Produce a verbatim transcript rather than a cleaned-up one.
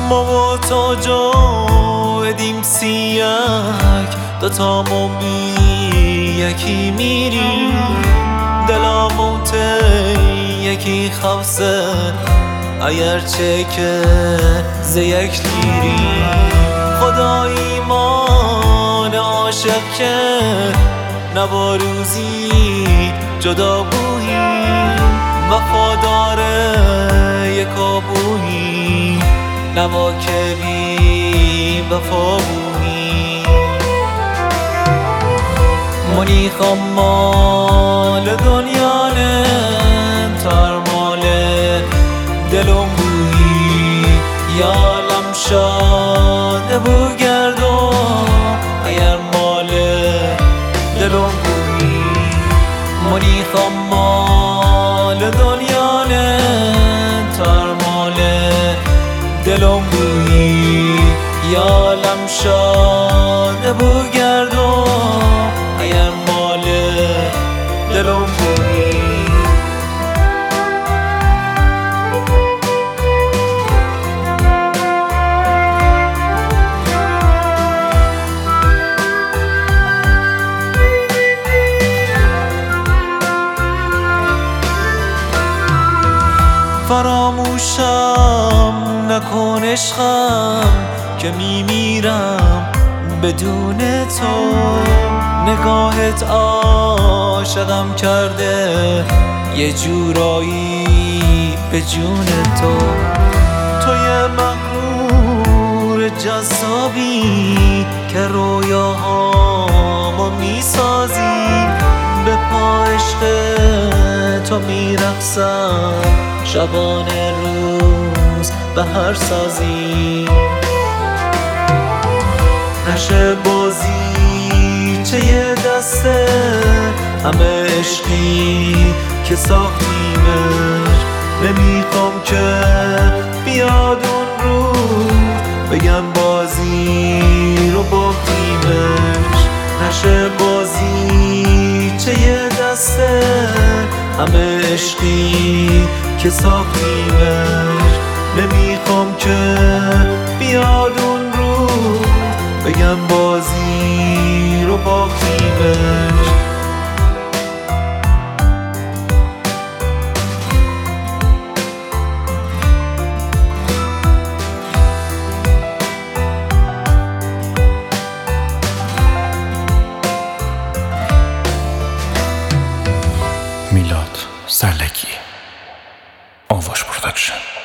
ما با تا جا ادیم سیک دوتامو بی یکی میریم دلاموته یکی خواسته اگرچه که ز یک لیریم خدا ایمان عاشق که نبا روزی جدا بوییم وفاداره یکا بوییم نبا که بی وفا بوییم منی خمال دنیا نه تر مال دلم بویی یالم شاده بو گردم اگر مال دلم بویی منی خمال دنیا نه تر مال دلم بویی یالم شاده بو گردم اگر مال دلم بویی فراموشم نکن عشقم که میمیرم بدون تو نگاهت عاشقم کرده یه جورایی به جون تو تو یه مغرور جذابی که رویاهامو میسازی به پا عشق تو میرقصم شبانه روز به هر سازی نشه بازی چه یه دسته همه عشقی که ساختیمش نمیخوام که بیاد اون رو بگم بازی رو باختیمش نشه بازی چه یه دسته همه عشقی که ساختیمش نمیخوام که بیاد اون رو بگم بازی رو باختیمش میلاد سرلکی آواش پروداکشن.